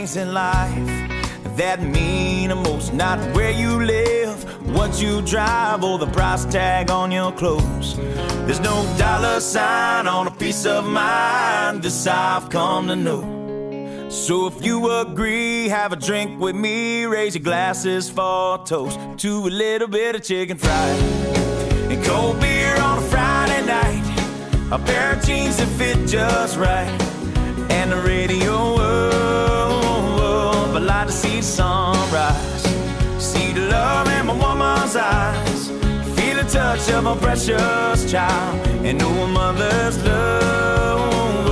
things in life that mean the most. Not where you live, what you drive, or the price tag on your clothes. There's no dollar sign on a piece of mind. This I've come to know. So if you agree, have a drink with me. Raise your glasses for a toast to a little bit of chicken fried and cold beer on a Friday night. A pair of jeans that fit just right, and the radio up. I like to see the sunrise, see the love in my woman's eyes, feel the touch of a precious child, and know a mother's love.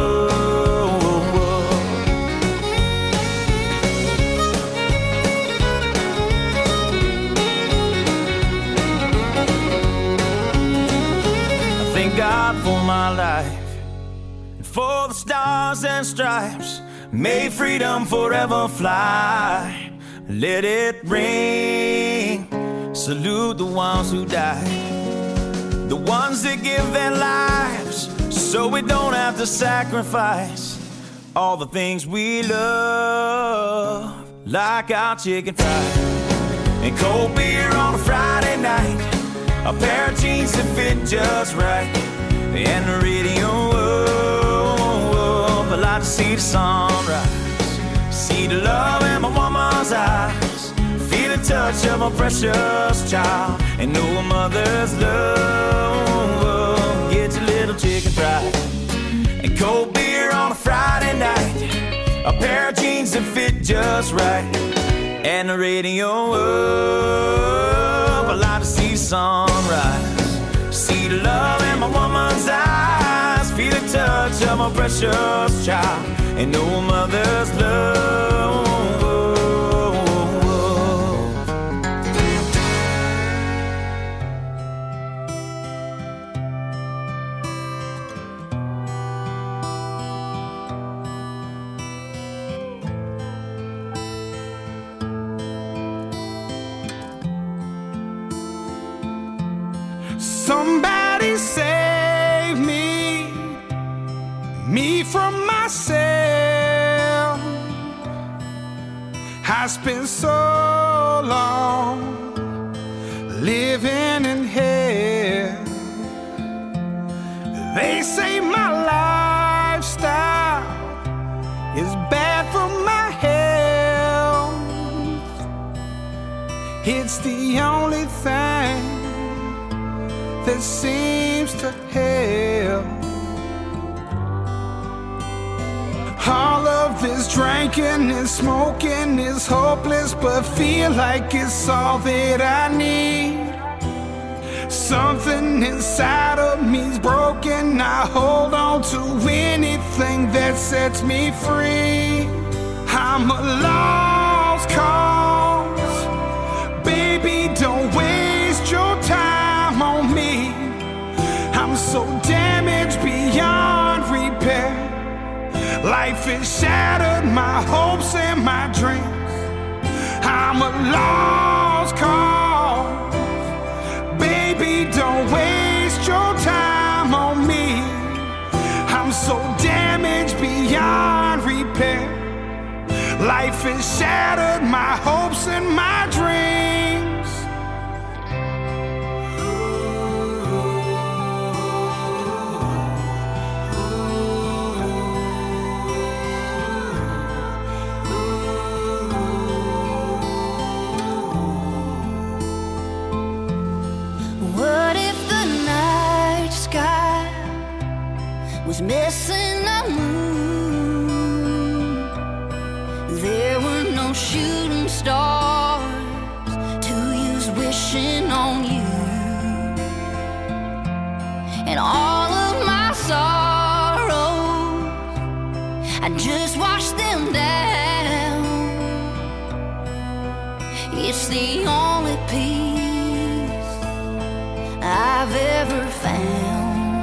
God for my life, and for the stars and stripes. May freedom forever fly. Let it ring. Salute the ones who died, the ones that give their lives so we don't have to sacrifice all the things we love, like our chicken fried and cold beer on a Friday night. A pair of jeans that fit just right, and the radio up. I like to see the sunrise, see the love in my woman's eyes, feel the touch of a precious child, and know a mother's love. Get your little chicken fried and cold beer on a Friday night. A pair of jeans that fit just right, and the radio up. I like to see the sunrise, see the love in my woman's eyes, feel the touch of my precious child, and know a mother's love. Somebody save me from myself. I spent so long living in hell. They say my lifestyle is bad for my health. It's the only thing that seems to help. All of this drinking and smoking is hopeless, but feel like it's all that I need. Something inside of me's broken. I hold on to anything that sets me free. I'm a lost cause. Baby, don't waste your time on me. I'm so damaged beyond repair. Life has shattered my hopes and my dreams. I'm a lost cause. Baby, don't waste your time on me. I'm so damaged beyond repair. Life has shattered my hopes and my dreams. Was missing a moon. There were no shooting stars to use wishing on you. And all of my sorrows, I just washed them down. It's the only peace I've ever found.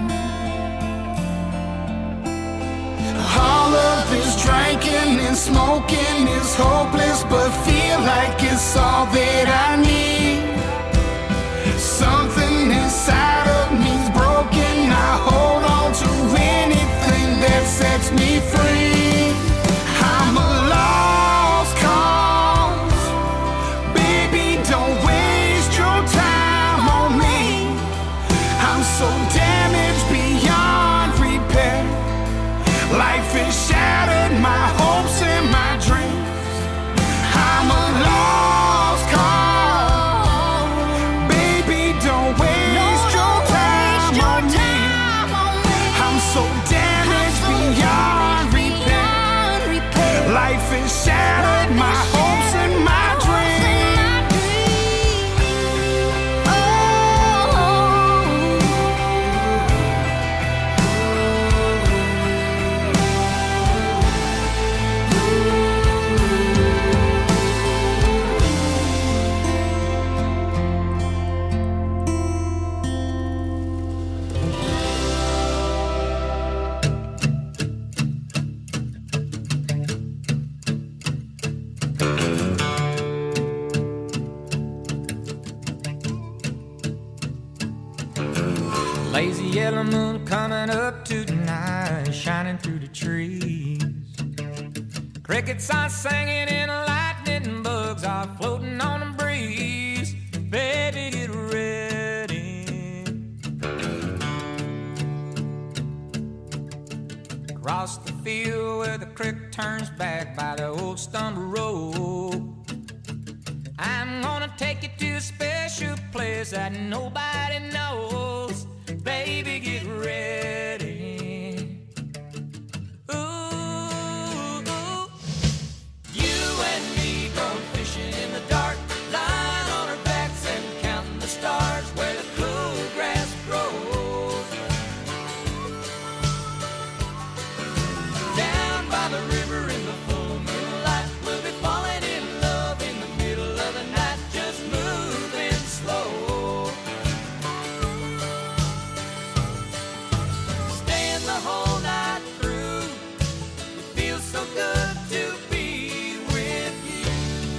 All of this drinking and smoking is hopeless, but feel like it's all that I need. Something inside of me's broken. I hold on to anything that sets me free. I'm a lost life has shattered my hopes and my dreams. Lazy yellow moon coming up tonight, shining through the trees. Crickets are singing and lightning bugs are floating on the breeze. Baby, get ready. Across the field where the creek turns back by the old stumble road, I'm gonna take you to a special place that nobody knows. Baby, get ready. Ooh, you and me going fishing in the dark, lying on our backs and counting the stars where the cool grass grows. Down by the river in the full moonlight, we'll be falling in love in the middle of the night, just moving slow. The whole night through, it feels so good to be with you.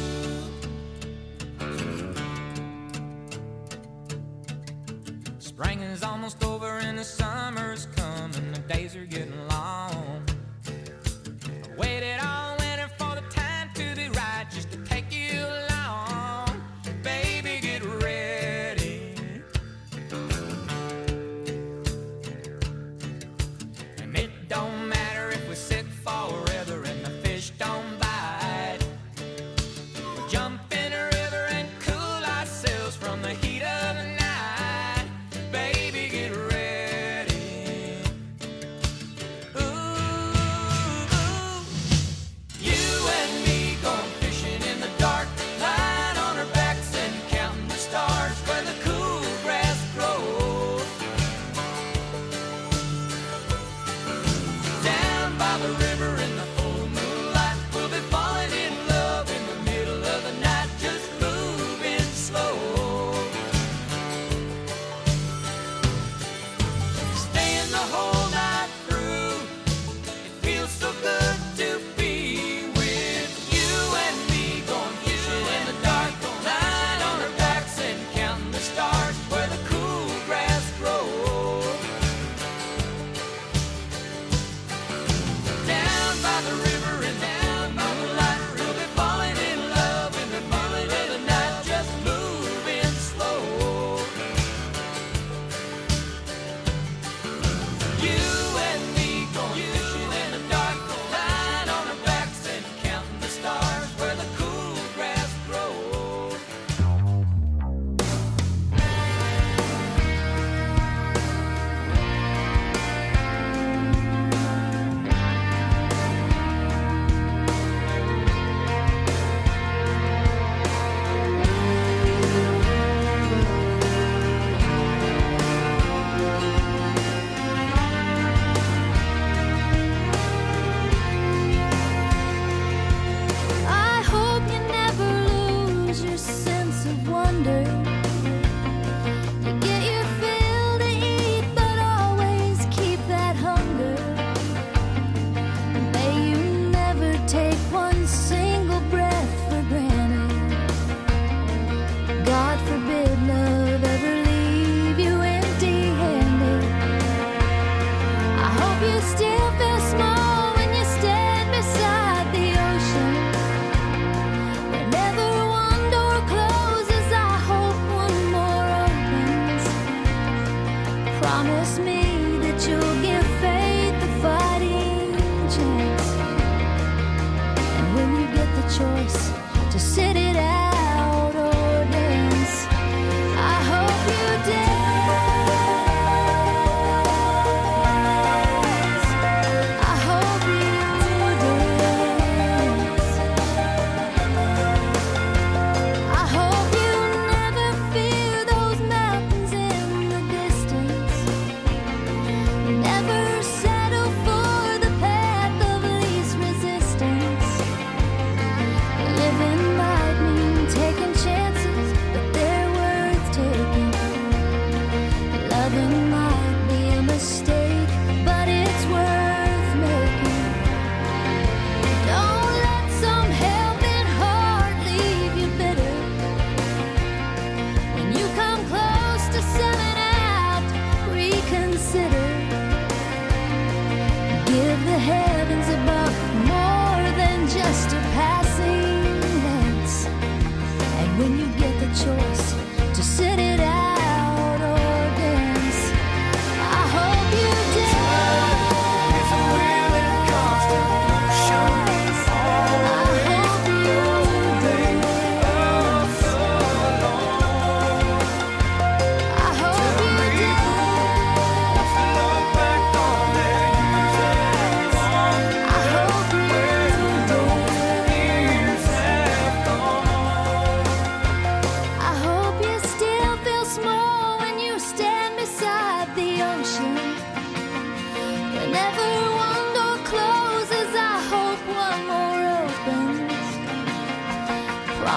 Spring is almost over and the summer's coming, the days are getting long. I waited all winter for the time to be right, just to take you along. Baby, get ready. Don't matter if we sit forever and the fish don't bite. We'll jump in a river and cool ourselves from the heat of the night. Baby, get ready. Ooh, you and me going fishing in the dark, lying on our backs and counting the stars where the cool grass grows. Down by the river in the full moonlight, we'll be falling in love in the middle of the night, just moving slow. Staying the whole night through, it feels so good to be with you and me going fishing in the dark, lying on our backs and counting the stars where the cool grass grows. Down by the river and down by the light, we'll be falling in love in the middle of the night, just moving slow. You and me going fishing in the dark, lying on our backs and counting the stars where the cool grass grows. I hope you never lose your sense of wonder. You get your fill to eat, but always keep that hunger. May you never take one single breath for granted. God forbid love ever leave you empty-handed. I hope you still feel small when you stand beside the ocean. That never one door closes, I hope one more opens. Promise me that you'll give faith a fighting chance. And when you get the choice to sit it out or dance, I hope you dance. I hope you dance.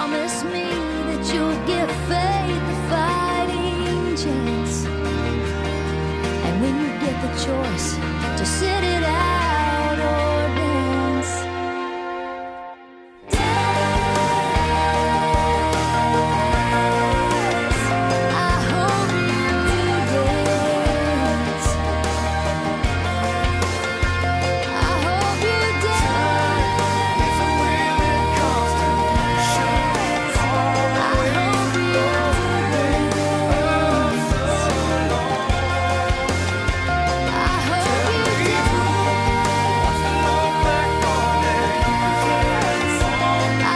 promise me that you'll give faith a fighting chance. And when you get the choice to sit it out or dance, I hope you dance. I hope you dance. Even when it comes to shoes, I hope you dance. I hope you dance. I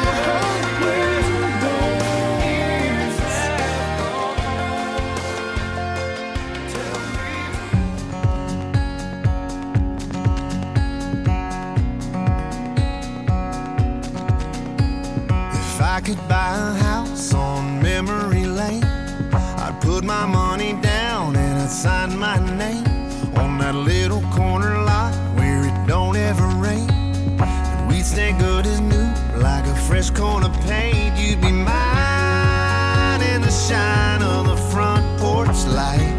If I could buy a house on memory lane, I'd put my money down and I'd sign my name on that little corner lot where it don't ever rain. And we'd stay good as new, like a fresh coat of paint. You'd be mine in the shine of the front porch light.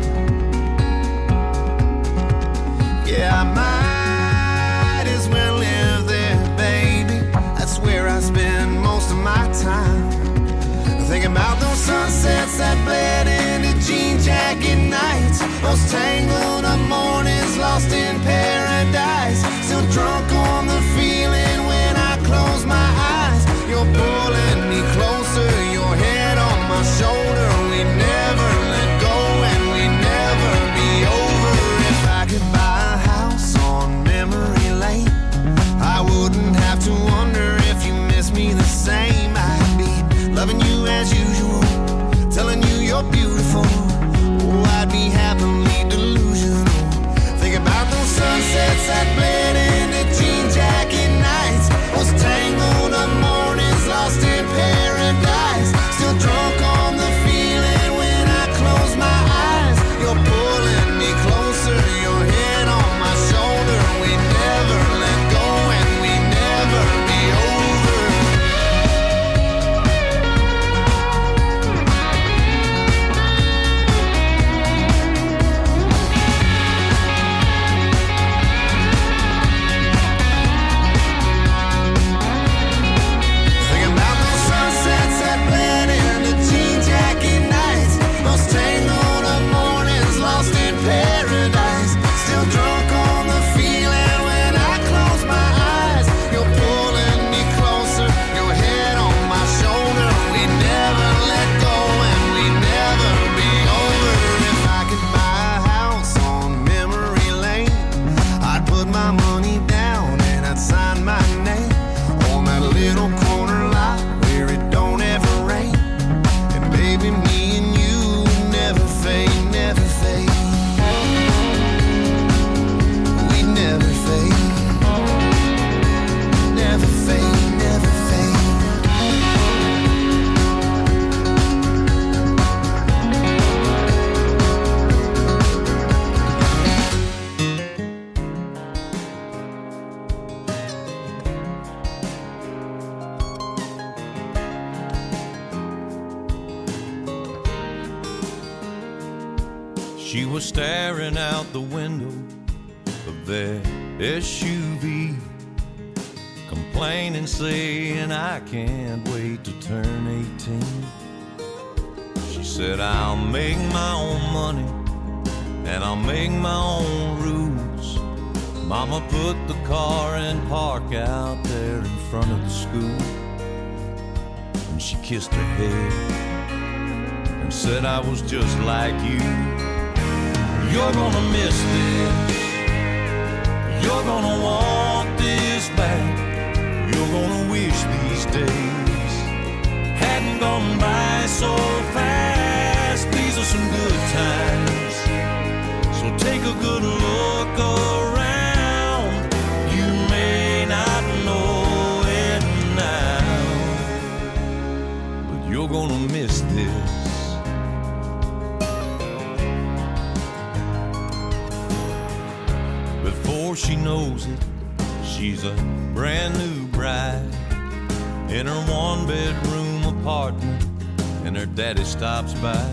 Yeah, I might as well live there, baby. That's where I spend most of my time. Thinking about those sunsets that bled into jean jacket nights, those tangled up mornings lost in paradise. Still drunk on the feeling when I close my eyes. You're pulling me closer, your head on my shoulder. We never let go and we never be over. If I could buy a house on memory lane, I wouldn't have to wonder if you miss me the same. I'd be loving you as usual, telling you you're beautiful. Oh, I'd be happily delusional. Think about those sunsets that bled into jean jacket nights, those tangled up mornings lost in paradise. Still drunk on the feeling when I close my eyes. You're pulling me closer, your head on my shoulder. We never let go and we never be over. Thinking about those sunsets that bled into jean jacket nights, those tangled up mornings lost in paradise. Still drunk on the feeling when I close my eyes. You're pulling me closer, your head on my shoulder. We never let go and we never be over. If I could buy a house on memory lane, I'd put my money down and I'd sign my name on that little corner lot where it don't ever rain. And baby, me and you never fade, never fade. We never fade, never fade, never fade. She was staring out the window of that SUV, complaining, saying, I can't wait to turn 18. She said, I'll make my own money and I'll make my own rules. Mama put the car in park out there in front of the school, and she kissed her head and said, I was just like you. You're gonna miss this, you're gonna want this back. You're gonna wish these days hadn't gone by so fast. These are some good times, so take a good look around. You may not know it now, but you're gonna miss this. Before she knows it, she's a brand new bride in her one-bedroom apartment and her daddy stops by.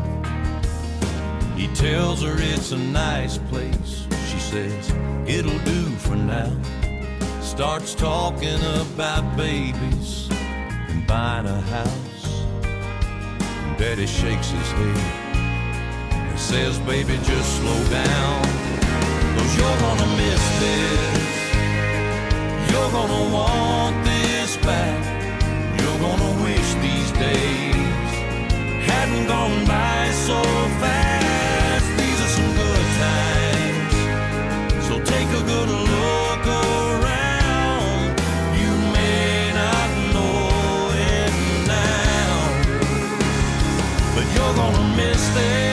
He tells her it's a nice place. She says, it'll do for now. Starts talking about babies and buying a house. And Daddy shakes his head and says, baby, just slow down, 'cause you're gonna miss this. You're gonna want this back. You're gonna wish these days hadn't gone by so fast. These are some good times, so take a good look around. You may not know it now, but you're gonna miss this.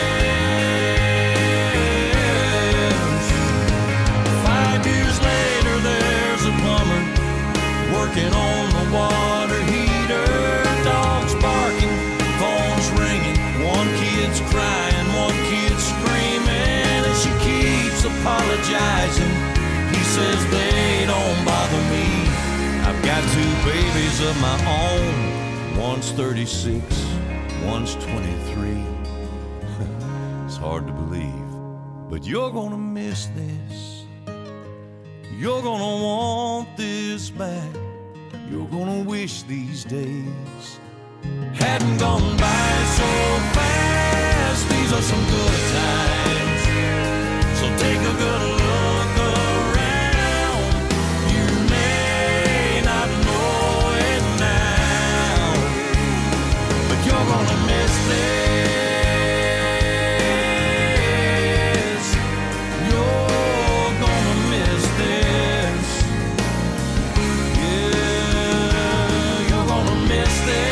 5 years later, there's a plumber working on the water heater. Dogs barking, phones ringing, one kid's crying, one kid's screaming, and she keeps apologizing. He says they don't bother me. I've got 2 babies of my own. One's 36, one's 23. It's hard to believe, but you're gonna miss this. You're gonna want this back. You're gonna wish these days hadn't gone by so fast. These are some good times, so take a good look around. You may not know it now, but you're gonna miss this. You're gonna miss this. Yeah, you're gonna miss this.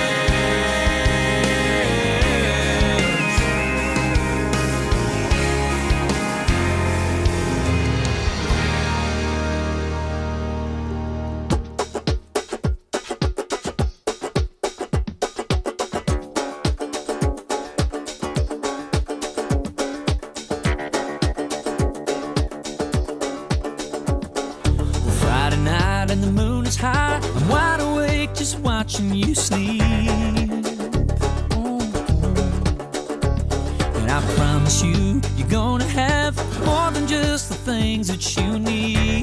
Friday night and the moon is high. I'm wide awake just watching you sleep. And I promise you, you're gonna have more than just the things that you need.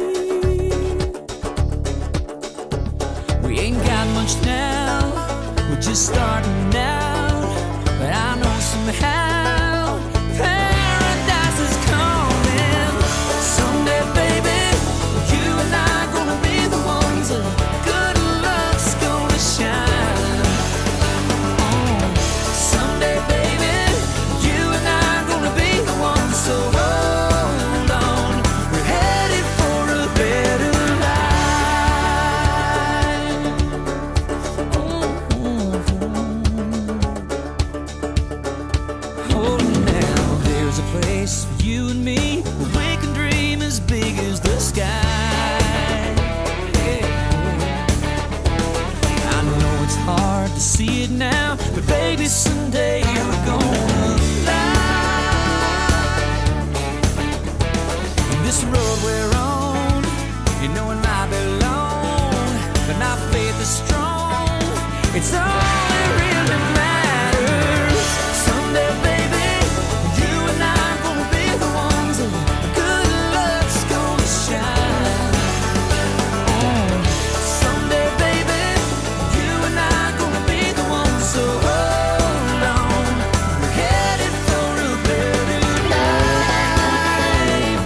We ain't got much now, we're just starting out. But I know somehow paradise is coming someday, baby. You and I gonna be the ones that good luck's gonna shine on. Someday, baby, you and I gonna be the ones. So hold on, we're headed for a better life. Oh, now there's a place for you and me where we can dream as big as the sky. Yeah. I know it's hard to see it now, but baby, someday you're gonna fly. And this road we're on, you know it might be long, but our faith is strong. It's all that really matters. Someday, baby, you and I gonna be the ones that good luck's gonna shine on. Someday, baby, you and I gonna be the ones. So hold on, we're headed for a better life.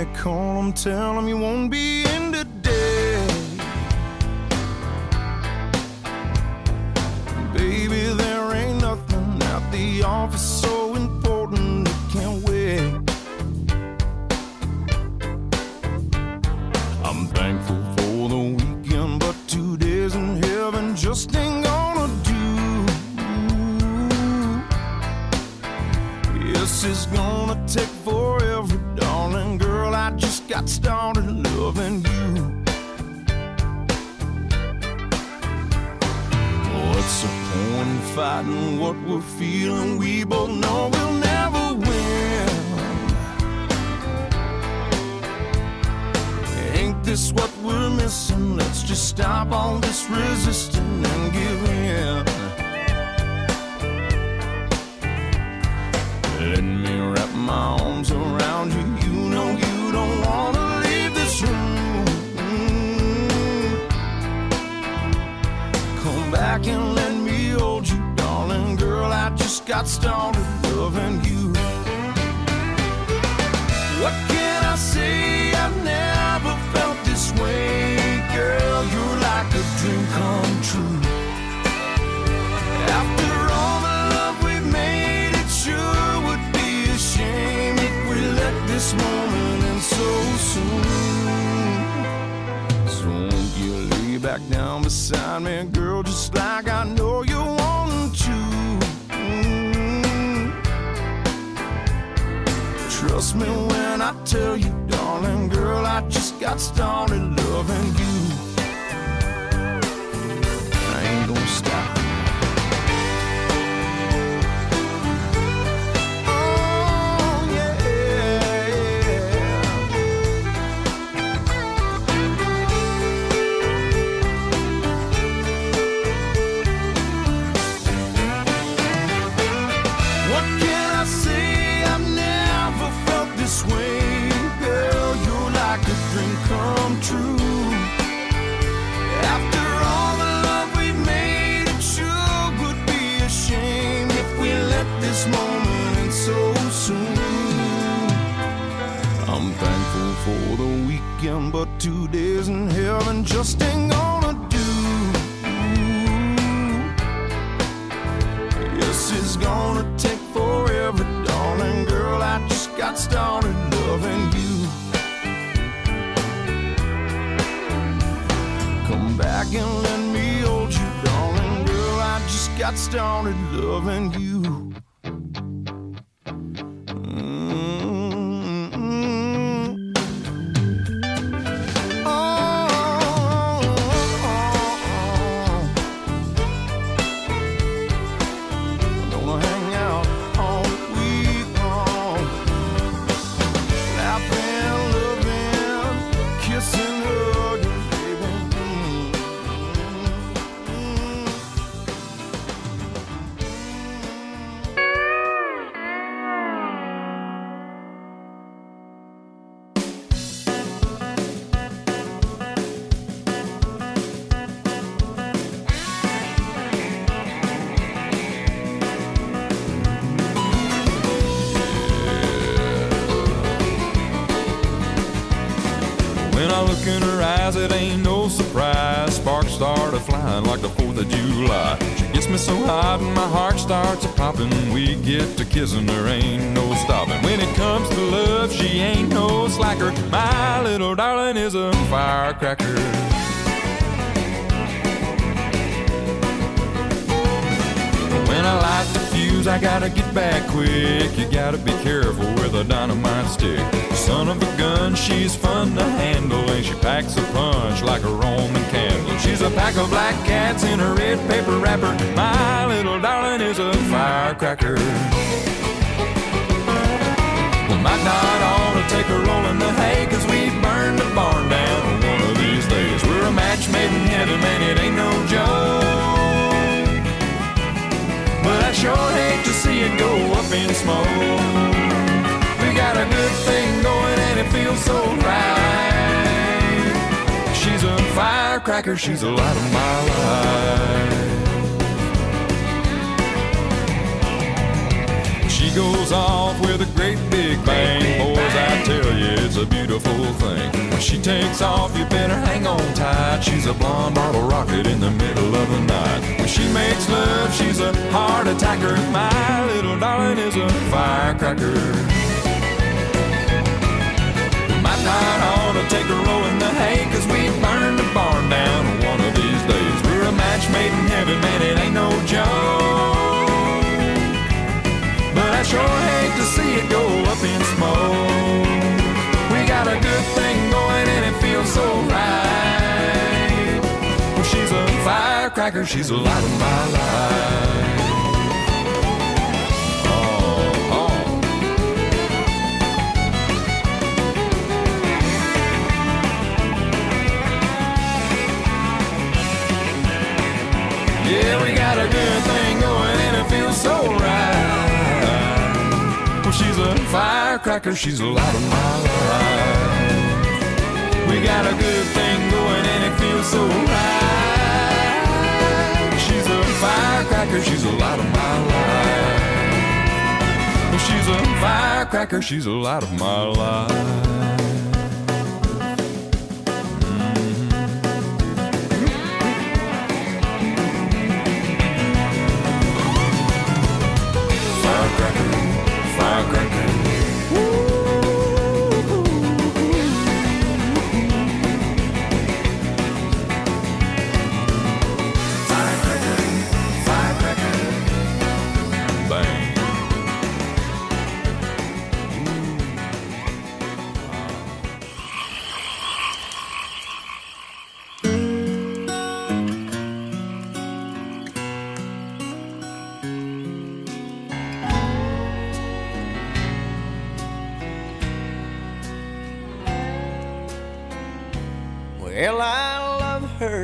me, call him, tell him you won't be in today. Baby, there ain't nothing at the office so important it can't wait. I'm thankful for the weekend, but 2 days in heaven just ain't gonna do. This is gonna take forever, darling girl. I just got started loving you. What's the point in fighting what we're feeling? We both know we'll never win. Ain't this what we're missing? Let's just stop all this resisting and give in. Let me wrap my arms around you. You know you don't wanna leave this room. Come back and let me hold you, darling girl. I just got started loving you. What can I say? I've never felt this way. Girl, you're like a dream come true. After all the love we've made, it sure would be a shame if we let this moment end so soon. So won't you lay back down beside me, girl, just like I know you want to. Trust me when I tell you, darling girl, I just got started loving you. I ain't gonna stop. Come true. After all the love we've made, it sure would be a shame if we let this moment end so soon. I'm thankful for the weekend, but 2 days in heaven just ain't gonna do. This is gonna take forever, darling girl. I just got started loving you. Come back and let me hold you, darling girl. I just got started loving you. In her eyes, it ain't no surprise. Sparks started flying like the 4th of July. She gets me so hot and my heart starts a-popping. We get to kissing, there ain't no stopping. When it comes to love, she ain't no slacker. My little darling is a firecracker. When I light the fuse, I gotta get back quick. You gotta be careful with a dynamite stick. Son of a gun, she's fun to handle, and she packs a punch like a Roman candle. She's a pack of black cats in a red paper wrapper. My little darling is a firecracker. We might not ought to take a roll in the hay, 'cause we burned the barn down one of these days. We're a match made in heaven, man, it ain't no joke. But I sure hate to see it go up in smoke. We got a good thing going and it feels so right. She's a firecracker, she's the light of my life. She goes off with a great big bang. Boys, I tell you, it's a beautiful beautiful thing. When she takes off, you better hang on tight. She's a blonde bottle rocket in the middle of the night. When she makes love, she's a heart attacker. My little darling is a firecracker. We might not ought to take a roll in the hay, 'cause we burn the barn down one of these days. We're a match made in heaven, man, it ain't no joke. But I sure hate to see it go up in smoke. We got a good thing going and it feels so right. Well, she's a firecracker, she's the light of my life. Oh, oh. Yeah, we got a good thing going and it feels so right. Well, she's a firecracker, she's the light of my life. We got a good thing going and it feels so right. She's a firecracker, she's the light of my life. Well, she's a firecracker, she's the light of my life. Well, I love her,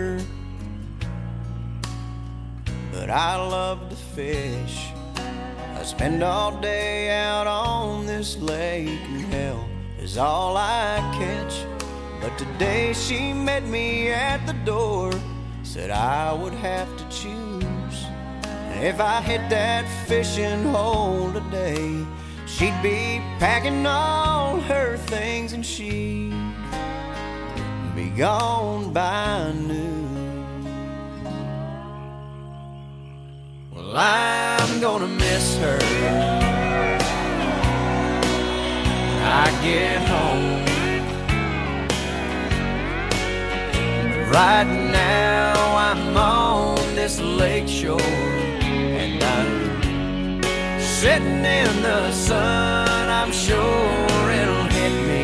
but I love to fish. I spend all day out on this lake, and hell is all I catch. But today she met me at the door, said I would have to choose. And if I hit that fishing hole today, she'd be packing all her things and she'd be gone by noon. Well, I'm gonna miss her when I get home. Right now I'm on this lake shore, and I'm sitting in the sun. I'm sure it'll hit me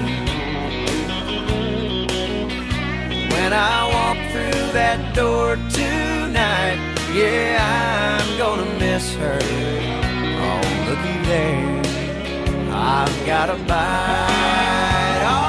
when I walk through that door tonight. Yeah, I'm gonna miss her. Oh, looky there, I've got a bite. All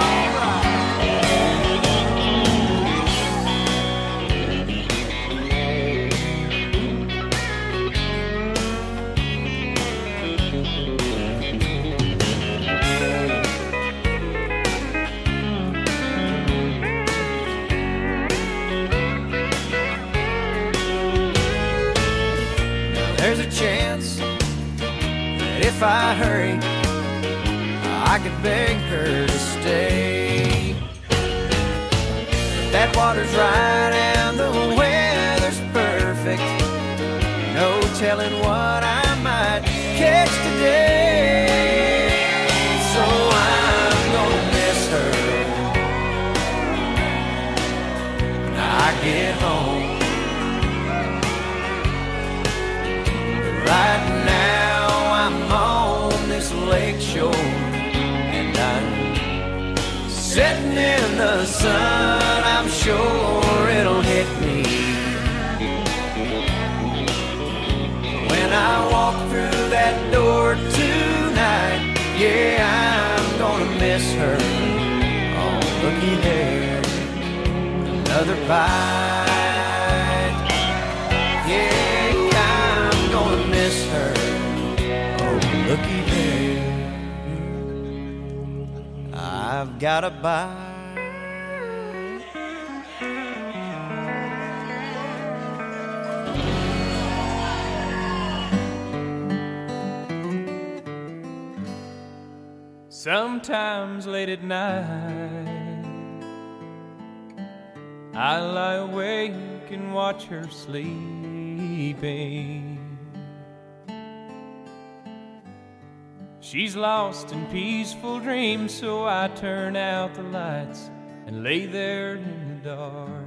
there's a chance that if I hurry, I could beg her to stay. That water's right and the weather's perfect. No telling what I might catch today. So I'm gonna miss her when I get home. Right now I'm on this lake shore, and I'm sitting in the sun. I'm sure it'll hit me when I walk through that door tonight. Yeah, I'm gonna miss her. Oh, looky there, another bite. Yeah, I'm gonna miss her. Oh, looky there, I've got a bite. Sometimes late at night, I lie awake and watch her sleeping. She's lost in peaceful dreams, so I turn out the lights and lay there in the dark.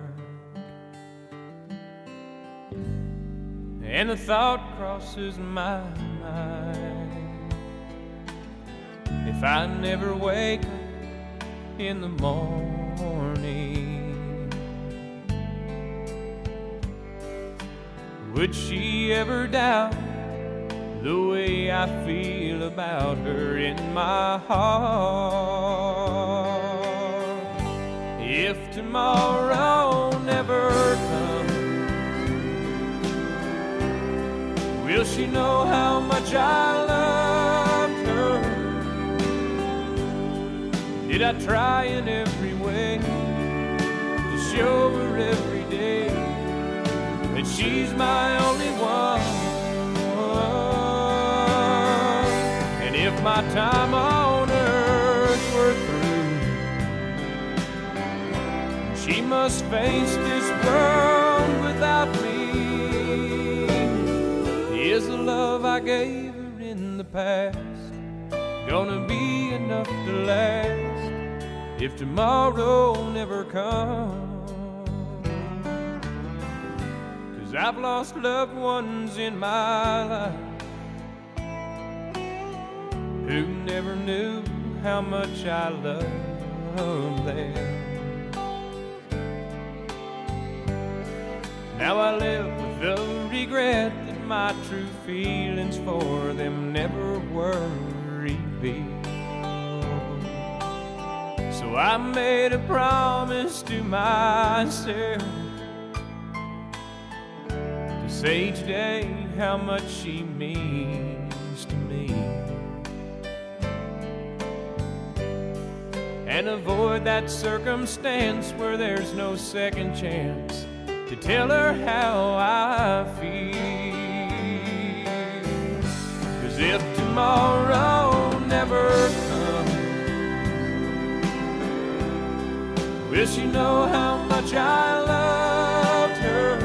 And the thought crosses my mind, if I never wake up in the morning, would she ever doubt the way I feel about her in my heart? If tomorrow never comes, will she know how much I loved her? Did I try in every way to show her every day that she's my only one? And if my time on earth were through, she must face this world without me. Is the love I gave her in the past gonna be enough to last if tomorrow never comes? 'Cause I've lost loved ones in my life who never knew how much I loved them. Now I live with the regret that my true feelings for them never were revealed. So I made a promise to myself to say each day how much she means to me, and avoid that circumstance where there's no second chance to tell her how I feel. 'Cause if tomorrow never comes, will she know how much I loved her?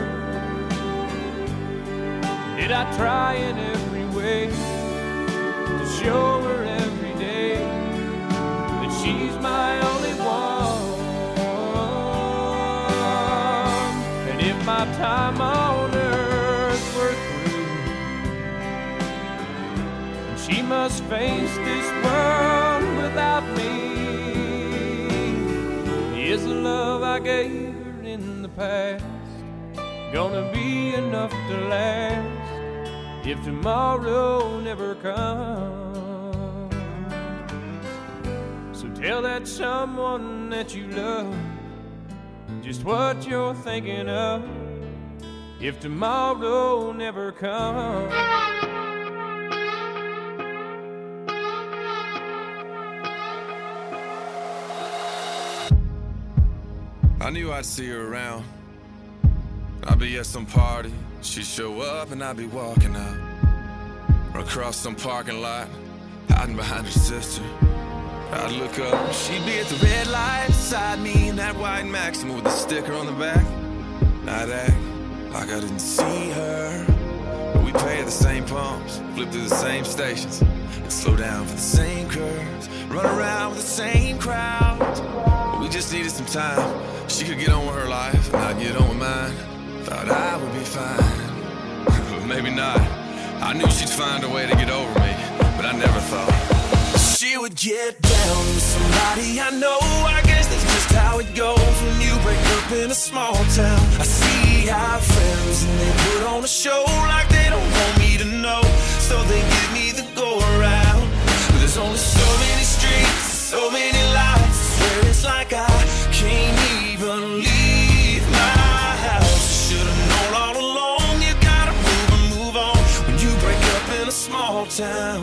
Did I try in every way to show her every day that she's my only one? And if my time on earth were through, and she must face this world without me, is the love I gave her in the past gonna be enough to last if tomorrow never comes? So tell that someone that you love just what you're thinking of if tomorrow never comes. I knew I'd see her around. I'd be at some party, she'd show up and I'd be walking out, or across some parking lot, hiding behind her sister. I'd look up, she'd be at the red light beside me in that white Maxima with the sticker on the back. I'd act like I didn't see her, but we'd pay at the same pumps, flip through the same stations, and slow down for the same curves, run around with the same crowds. But we just needed some time. She could get on with her life, and I'd get on with mine. Thought I would be fine, but maybe not. I knew she'd find a way to get over me, but I never thought she would get down with somebody I know. I guess that's just how it goes when you break up in a small town. I see our friends and they put on a show like they don't want me to know, so they give me the go around. But there's only so many streets, so many lights, I swear it's like I can't even leave my house. Should've known all along, you gotta move and move on when you break up in a small town.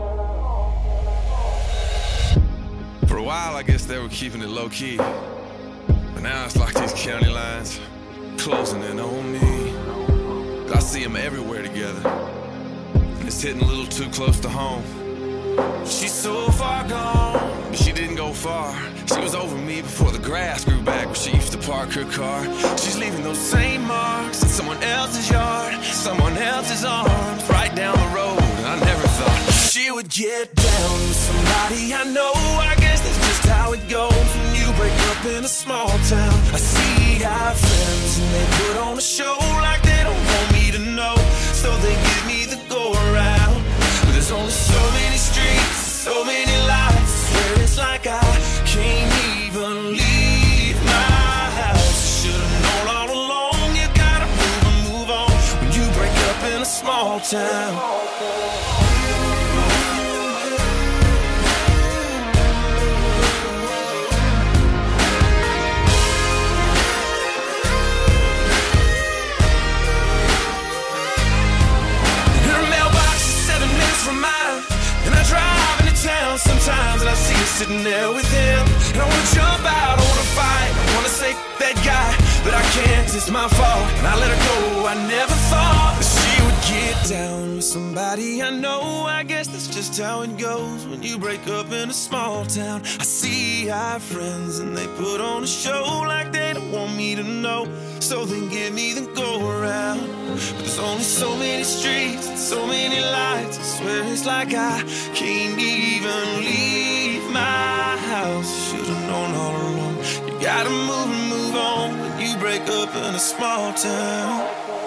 For a while, I guess they were keeping it low-key, but now it's like these county lines closing in on me. I see them everywhere together, and it's hitting a little too close to home. She's so far gone, but she didn't go far. She was over me before the grass grew back where she used to park her car. She's leaving those same marks in someone else's yard, someone else's arms, right down the road. I never thought she would get down with somebody I know. I guess that's just how it goes when you break up in a small town. I see our friends and they put on a show like they don't want me to know, so they give me the go around. But there's only so many streets, so many lights. I swear it's like I can't even leave my house. Should've known all along, you gotta move and move on when you break up in a small town. Sometimes and I see her sitting there with him, and I wanna jump out, I wanna fight, I wanna say that guy, but I can't, it's my fault, and I let her go. I never thought that she would get down with somebody I know. I guess that's just how it goes when you break up in a small town. I see our friends and they put on a show like they don't want me to know, so they give me the go around. But there's only so many streets and so many lights. I swear it's like I can't even leave my house. Should've known all along, you gotta move and move on when you break up in a small town.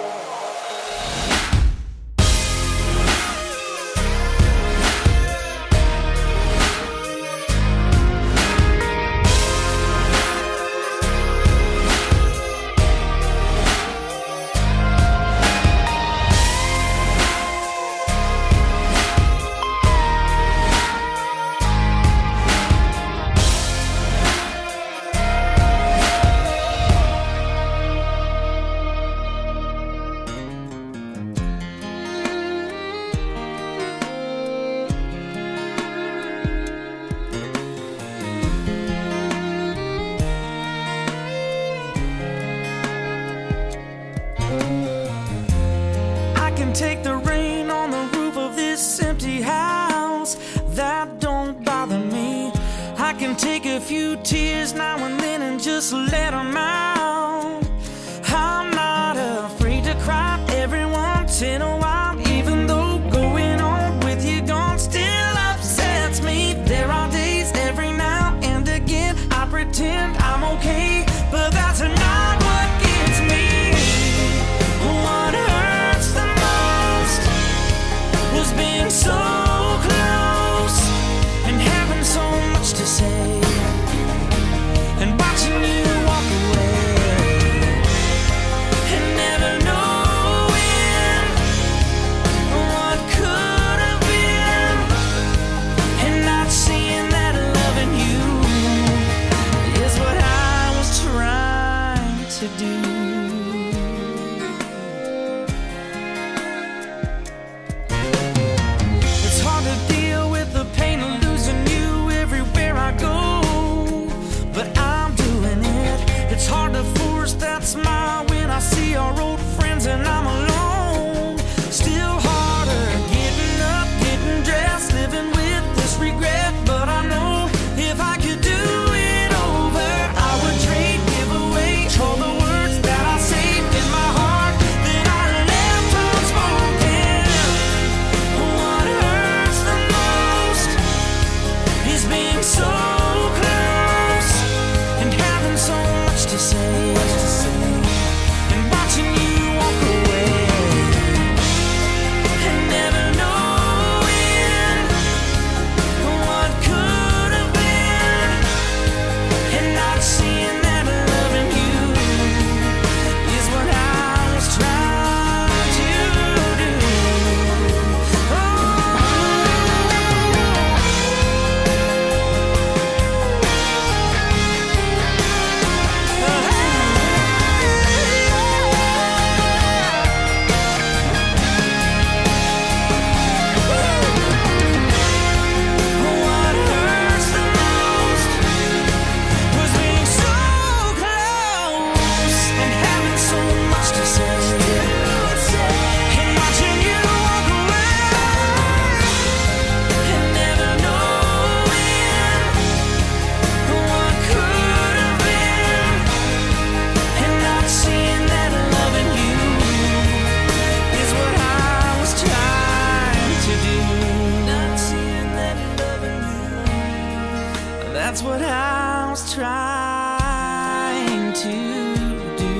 Take the rain on the roof of this empty house, that don't bother me. I can take a few tears now and then and just let them out. I'm not afraid to cry every once in a while, even though going on with you gone still upsets me. There are days every now and again I pretend I'm okay, but that's not what gets me. What hurts the most was being so close and having so much to say, and watching you walk away, and never knowing to do.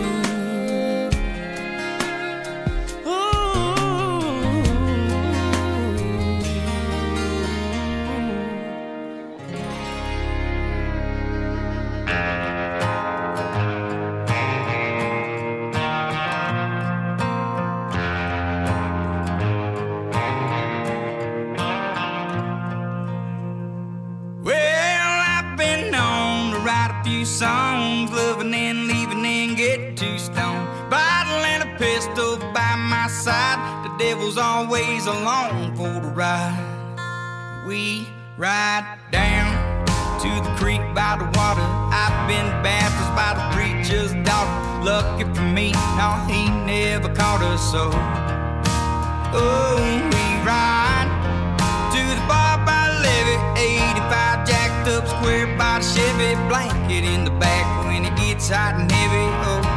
Songs, loving and leaving and get too stoned. Bottle and a pistol by my side. The devil's always along for the ride. We ride down to the creek by the water. I've been baptized by the preacher's daughter. Lucky for me, no, he never caught us so. Oh, we ride to the bar by the levee. 85 jacked up square by the Chevy. Blanket in the back when it gets hot and heavy.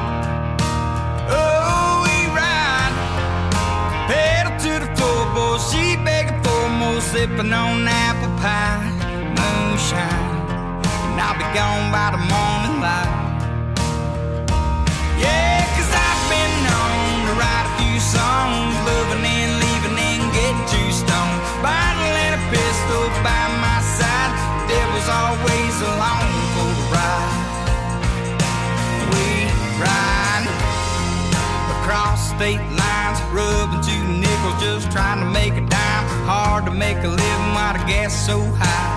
Oh, we ride. Pedal to the floorboard. She begging for more, sipping on apple pie. Moonshine. And I'll be gone by the morning light. Yeah, 'cause I've been known to write a few songs, loving and leaving and get too stoned. Bottle and a pistol by my side. Devil's always along for the ride. We ride across state lines, rubbing 2 nickels, just trying to make a dime. Hard to make a living while the gas is so high.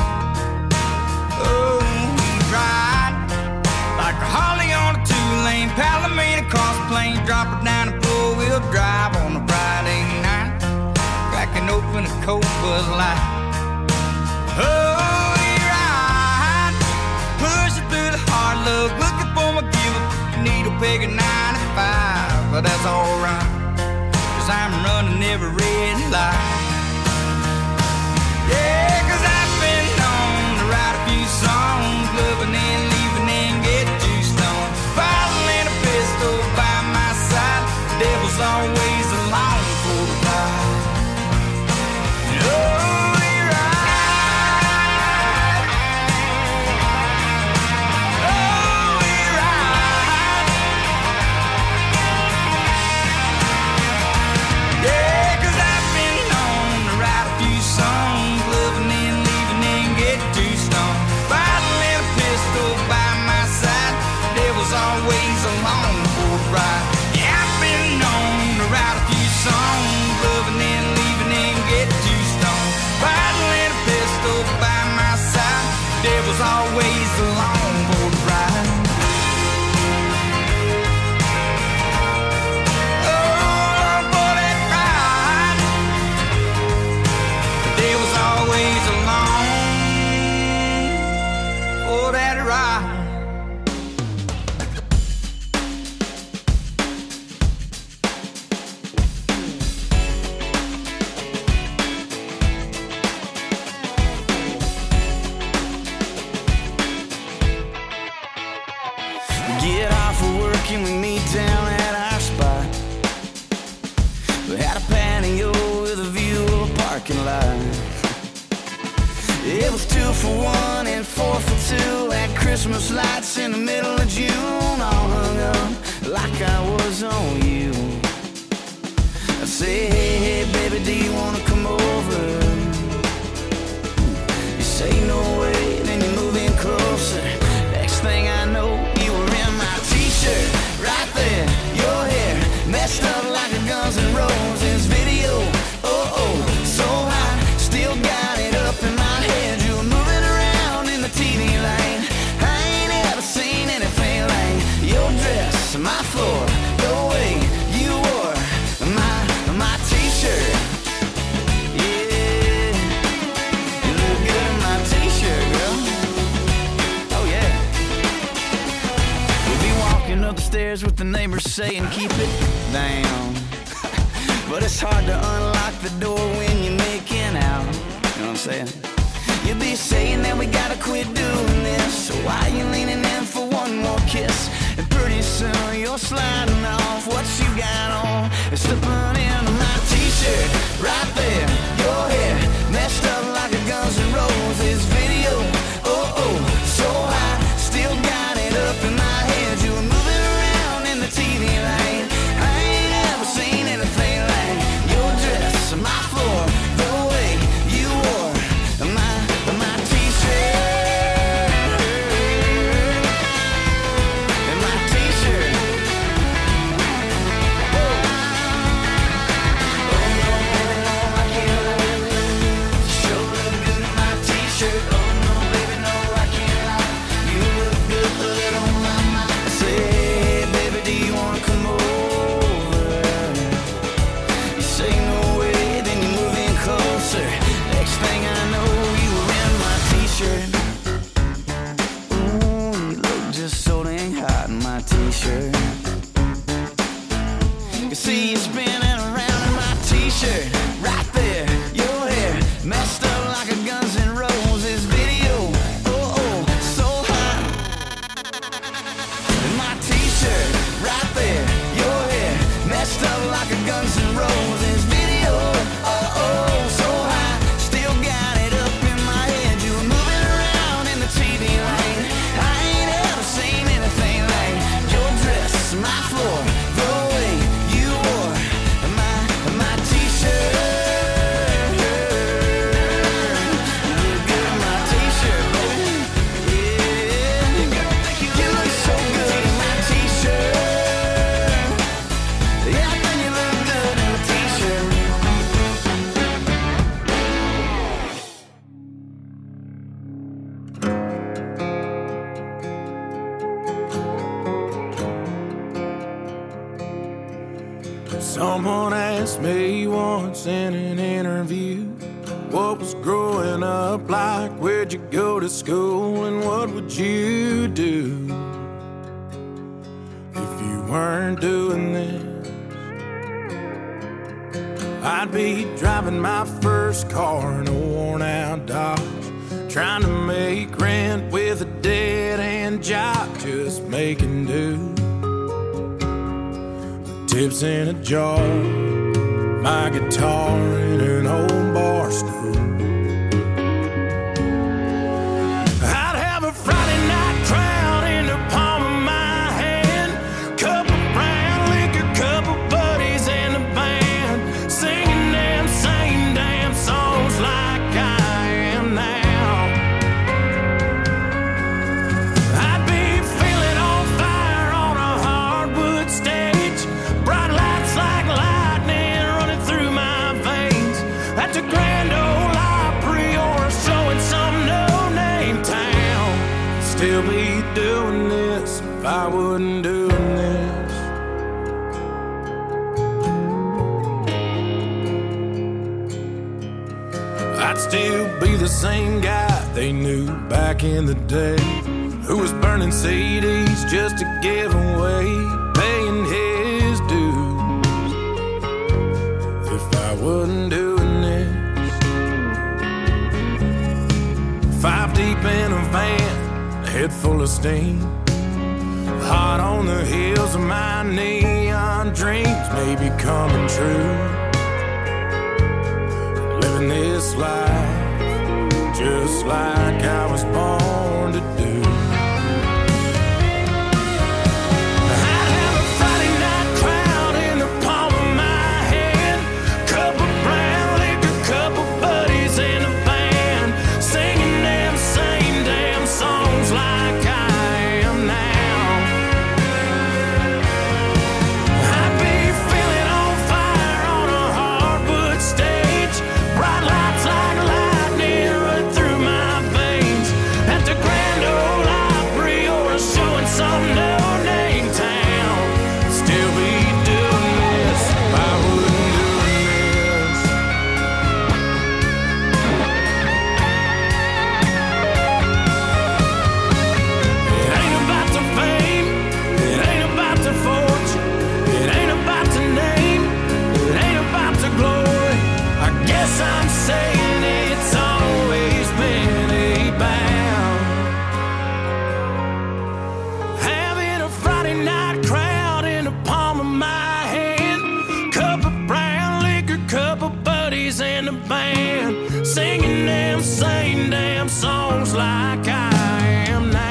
Oh, we ride like a Harley on a 2-lane Palomino cross plane, drop it down a 4-wheel drive on a Friday night, cracking open a cold Bud Light. Oh, we ride, pushing through the hard luck, looking for my give-up needle peg at 95, but that's alright, 'cause I'm running every red light. Yeah, 'cause I've been known to write a few songs, loving and leaving and get too stoned. Bottle and a pistol by my side. Devil's always along for the ride. Oh, we ride. Oh, we ride. Yeah, 'cause I've been known to write a few songs, loving and leaving and get too stoned. Bottle and a pistol by my side. Devil's always along for the ride. Yeah, I've been known to write a few songs, loving and leaving and get too stoned. Bottle and a pistol by my side. Devil's always along for the ride. Oh, for that ride. The devil's always along for that ride. Get off of work and we meet down at our spot. We had a patio with a view of a parking lot. It was 2 for $1 and 4 for $2. Had Christmas lights in the middle of June, all hung up like I was on you. I say, hey, hey, baby, do you wanna come over? You say no way, then you move in closer. Next thing I know, you were in my t-shirt, right there. Your hair messed up like a Guns N' Roses video. Oh, oh, so hot, still got it up in my head. You were moving around in the TV lane. I ain't ever seen anything like your dress, my floor, the way you wore my t-shirt. Yeah, you look good in my t-shirt, girl. Oh yeah. We'll be walking up the stairs with the neighbors saying keep it down. But it's hard to unlock the door when you're making out. You know what I'm saying? You'll be saying that we gotta quit doing this. So why you leaning in for one more kiss? And pretty soon you're sliding off what you got on and slipping into my t-shirt right there. Your hair messed up like a Guns N' Roses video. Oh, oh, so hot, still got it up in my head. t-shirt. You see you spinning around in my t-shirt. Right there, your hair messed up like a Guns N' Roses video. Oh, oh, so hot. In my t-shirt, right there, your hair messed up like a Guns N' Roses video. Oh, oh, so hot. Still got it up in my head. You were moving around in the TV lane. I ain't ever seen anything like your dress, my floor, the way you wore my t-shirt. You look good in my t-shirt, baby. Yeah, you look so good in my t-shirt. Yeah, I think you look good in my t-shirt. Someone asked me once in an interview, what was growing up like, where'd you go to school, and what would you do if you weren't doing this? I'd be driving my first car in a worn out Dodge, trying to make rent with a dead-end job, just making do. Tips in a jar, my guitar in an old bar stool. I'd have a Friday night crowd in the palm of my hand, cup of brown liquor, couple buddies in the band, singing them same damn songs like I am now. I'd be feeling on fire on a hardwood stage, bright lights like lightning running through my veins, at the Grand Ole Opry or a show in some no-name town. Still be doing this if I wasn't doing this. I'd still be the same guy they knew back in the day, who was burning CDs just to give away, paying his dues. If I wasn't doing this, 5 deep in a van, head full of steam, hot on the heels of my neon dreams, maybe coming true. Living this life just like I was born to do. I'd have a Friday night crowd in the palm of my hand, cup of brown liquor, couple buddies in a band, singing them same damn songs like I am now. I'd be feeling on fire on a hardwood stage, bright lights like lightning run through my veins, at the Grand Ole Opry or a show in some no-name town. Still be doing this if I wasn't doing this. It ain't about the fame, it ain't about the fortune, it ain't about the name, it ain't about the glory. I guess I'm saying it's always been about having a Friday night crowd in the palm of my hand, cup of brown liquor, couple buddies in the band, singing them same damn songs like I am now.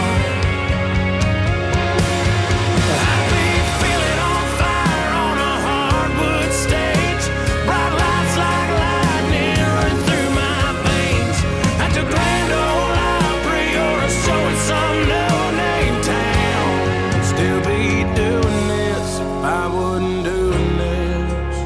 I'd be feeling on fire on a hardwood stage, bright lights like lightning running through my veins, at the Grand Ole Opry or a show in some no-name town. Still be doing this if I wasn't doing this.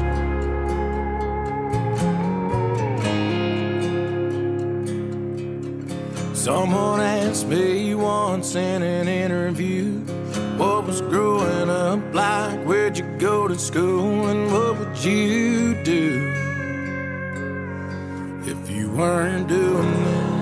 Someone asked me once in an interview, what was growing up like, where'd you go to school, and what would you do if you weren't doing this?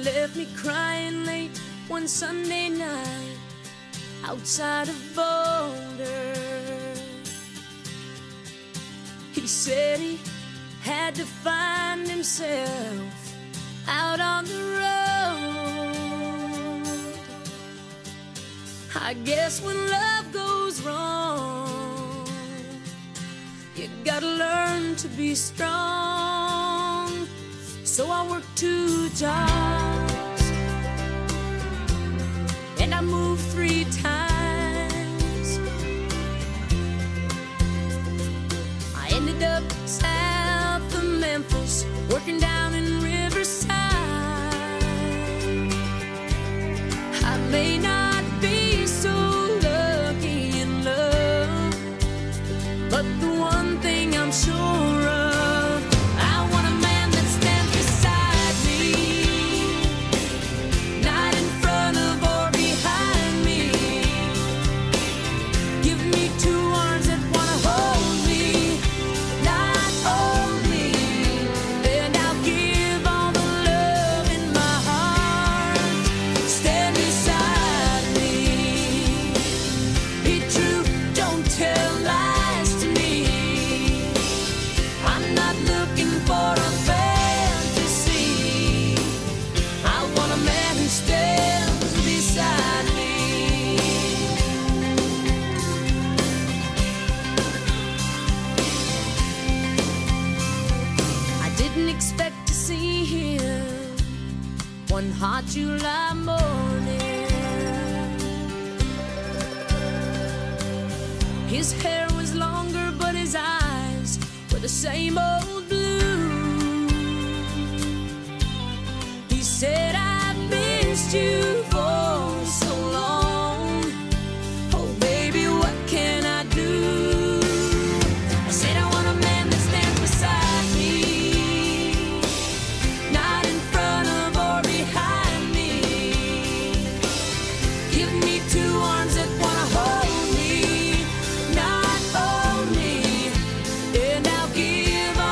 left me crying late one Sunday night outside of Boulder. He said he had to find himself out on the road. I guess when love goes wrong, you gotta learn to be strong. So I worked 2 jobs and I moved 3 times. I ended up south of Memphis, working down in Riverside. I may not be so lucky in love, but the one thing I'm sure of, I want a man that stands beside me, not in front of or behind me. Give me 2 arms that wanna hold me, not hold me, and I'll give all the love in my heart. Stand beside me. Be true, don't tell lies to me. I'm not looking for a fantasy. I want a man who stands beside me. I didn't expect to see him one hot July morning. His hair was longer, but his eyes were the same old blue. He said, I've missed you for so long. Oh, baby, what can I do? I said, I want a man that stands beside me, not in front of or behind me. Give me 2 arms that wanna hold me, not hold me, and I'll give all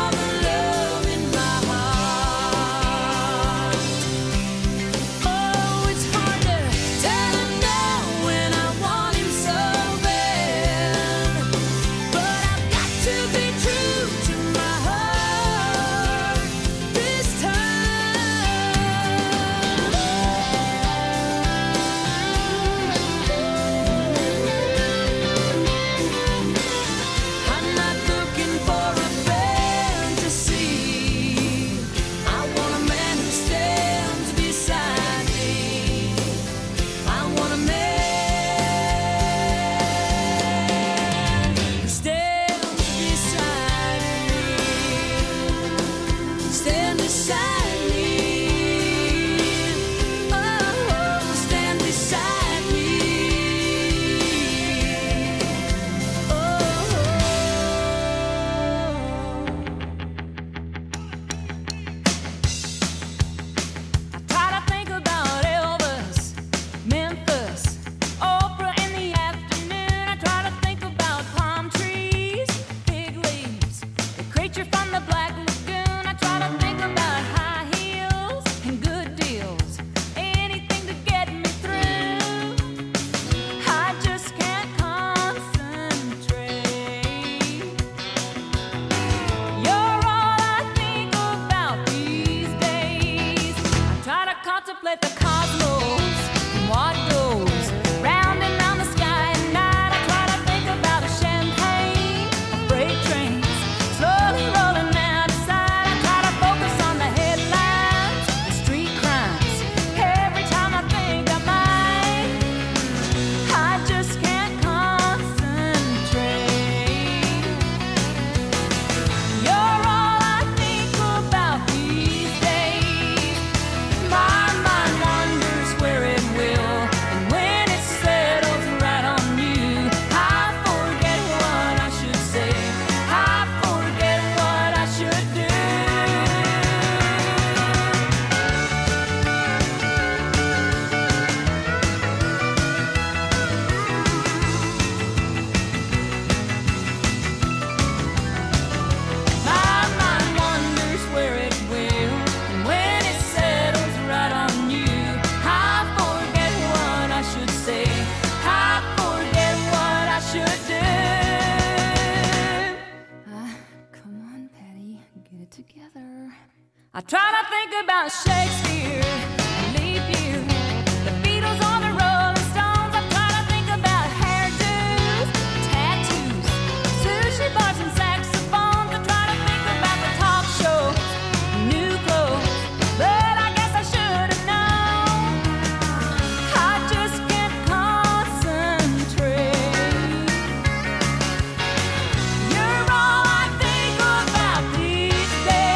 together. I try to think about Shakespeare, leap year, the Beatles or the Rolling Stones. I try to think about hairdos, tattoos, sushi bars and saxophones. I try to think about the talk shows, new clothes, but I guess I should have known. I just can't concentrate. You're all I think about these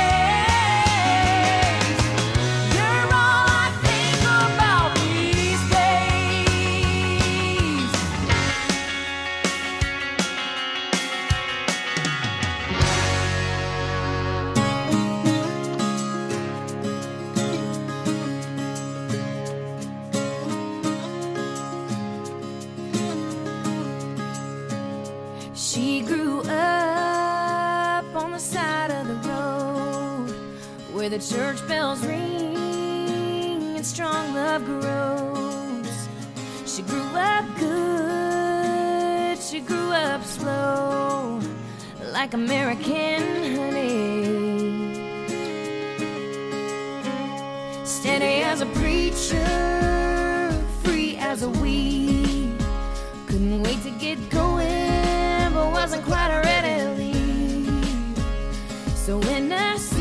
days. You're all I think about these days. She grew up on the side of the road where the church bells ring and strong love grows. She grew up good, she grew up slow, like American honey. Steady as a preacher, free as a weed. Couldn't wait to get going, but wasn't quite ready to leave. So when I